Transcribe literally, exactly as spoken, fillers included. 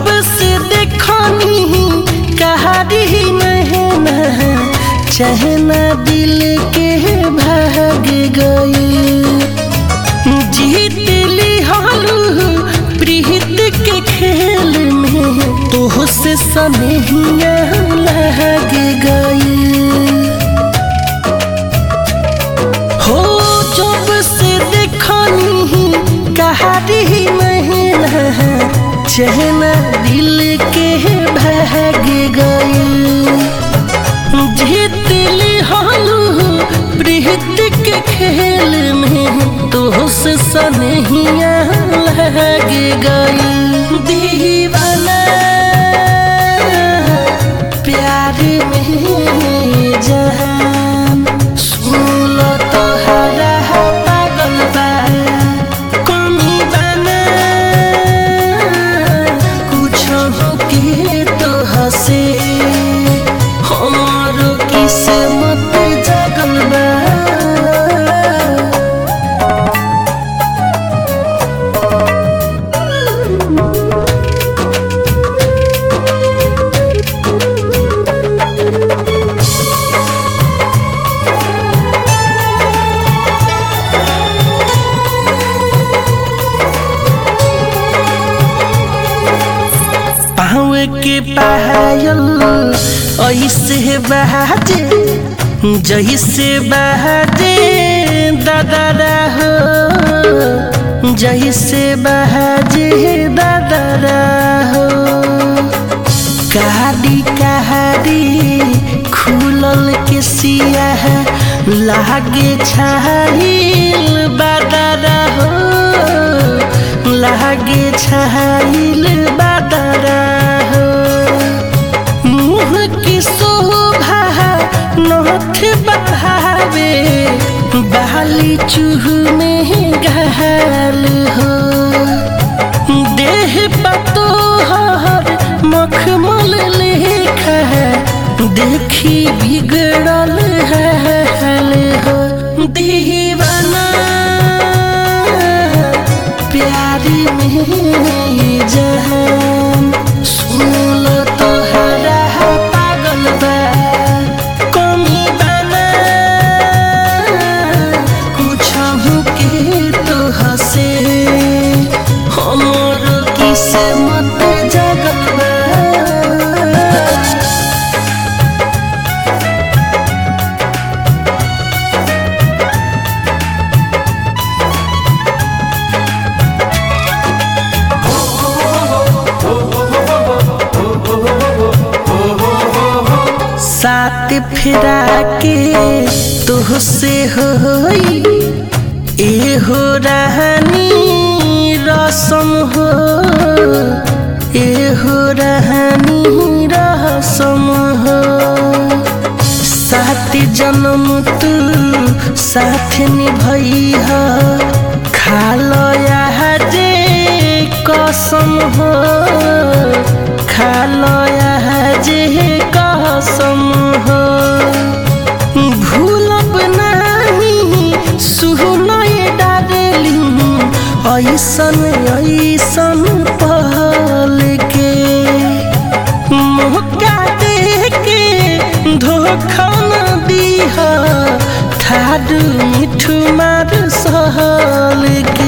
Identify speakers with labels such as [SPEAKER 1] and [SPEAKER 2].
[SPEAKER 1] से देखनी कहारी नहना चहना दिल के भाग गई जीत ली हालू प्रीत के खेल में तो से सनहिया लग गई हो जब से देखनी कहारी नहना चहना दिल के भाग गई जीत ली हालू प्रीत के खेल में तो से सनहिया लग गई दीवाना प्यार में जहान सुन तो हरा पागल बा कमी बना कुछ हो के तो हंसे हमारो किस्मत जगल बा के पायल ऐसे बहाजे जैसे बहाजे दादा हो जैसे बहाजे दादा हो कहाड़ी कहाड़ी खुलल के सिया लागे छाइल बादारा हो लागे छाइल बादारा हो मुँह की शोभा नोठ बहावे बाली चूह में घाल हो देह पतोहर मखमल लेखा देखी बिगड़ल हाल हो दीवाना प्यार में जहान सुन तो हरा पागल बा कमी बना कुछ हो के तो हंसे हमर किस्मत जगल बा साथ फिरा के तुहसे होई ए हो रहनी रसम हो ए हो रहनी रसम हो साथ जन्म तू साथ निभई हो खालो जे कसम हो खालो जे कसम हो भूलब नहीं सुनए डारेली ऐसन ऐसन पल के मौका दे के धोखा न दीह ठाड मिठू मार सहल के